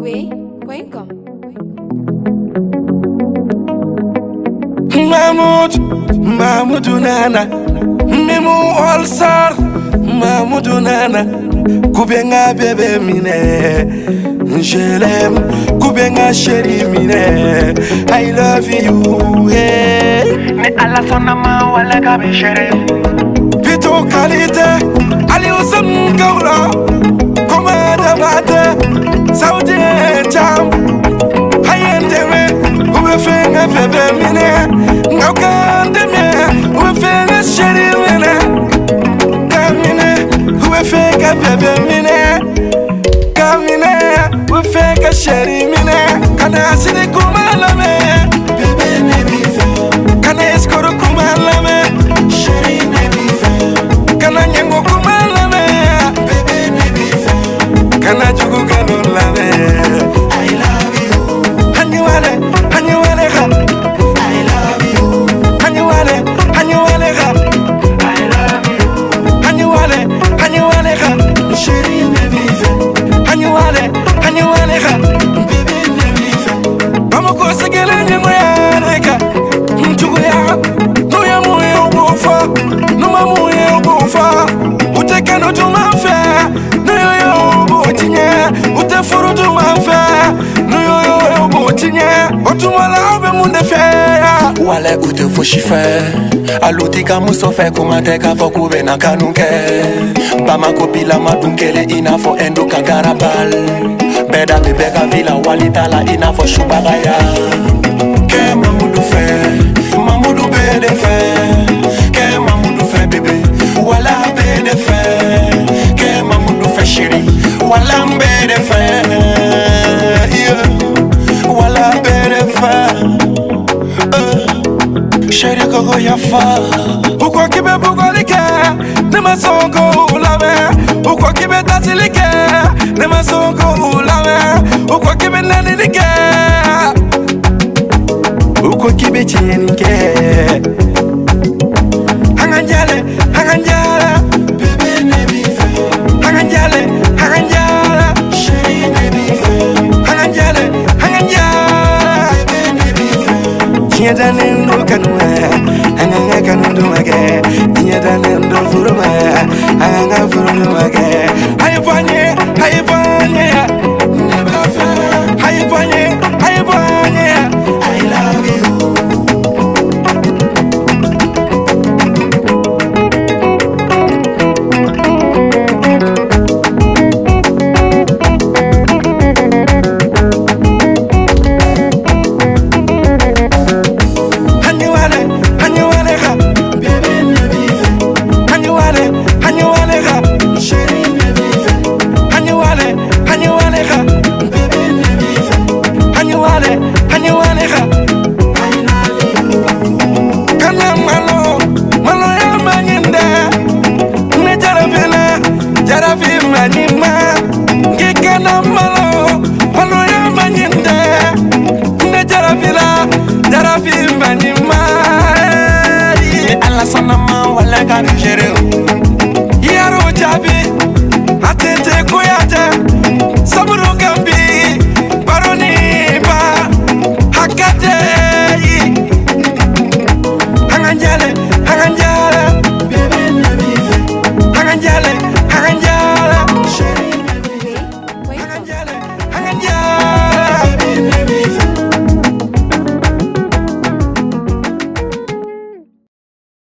Away.com. Mahmoudou Nana Mimou Olsar Mahmoudou Nana Koubenga bébé mine je l'aime Koubenga chéri mine I love you hey. Ne ala sonama wala gabe chéri Pito qualité Ali Osam Kaula Komada Bate Saudi Cham Hayendeme Ube fenga bébé mine Ube chéri mine Kamine Ube fenga bébé mine Kamine Ube fenga chéri mine Kana asini kumalame Bébé nebife Kana eskoro kumalame Chéri nebife Kana nyengo kumalame Bébé nebife Kana jugu ganulame I love you Hanyuale ha I love you Hanyuale ha I love you Hanyuale ha Chéri nebife Hanyuale ha Bébé nebife Bamako segele nyengo ya reka Mchugu ya Nuya muye ubufa Numa muye ubufa Uteke nutumafe Nuyo ubutinye Utefuru tumafe Nuyo ubutinye Otumala ube mundefe Wale ute foshife Alutika musofe kumate kafo kube na kanunke Bamako pila madunkele inafo endo kagarabal Beda bebeka vila walitala inafo shubagaya Ke Mahmoudou fe Mahmoudou bede fe Ke Mahmoudou fe bebe Wala bede fe Ke Mahmoudou fe chéri Wala bede fe yeah. Wala bede fe Chéri koko yafa Uko kibe bugolike Nema songo ulame Uko kibe tasilike Nema songo ulame Uko kibe nanilike Uko kibe chienike Hanganjale Bebe nebife Hanganjale Chéri nebife Hanganjale Bebe nebife Tieda nendo kanwa Hanganga kanundu mage Tieda nendo furuma Hanganga furuma mage Hayipanye Nebafe Hayipanye I love you Hanyuale ha Bébé nebife Hanyuale ha Chéri nebife Hanyuale ha Bébé nebife Hanyuale ha I love you Kana malo ya manyinde Ne jarafi manyima Ngikana malo ya manyinde Ne jarafi manyima Ala sonama wala gabe chéri